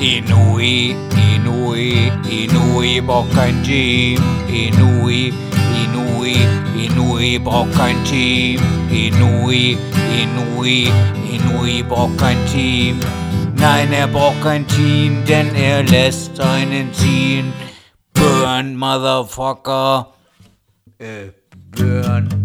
Inui, Inui, Inui braucht kein Team. Inui, Inui, Inui braucht kein Team. Inui, Inui, Inui braucht kein Team. Nein, er braucht kein Team, denn er lässt einen ziehen. Burn, Motherfucker. Burn.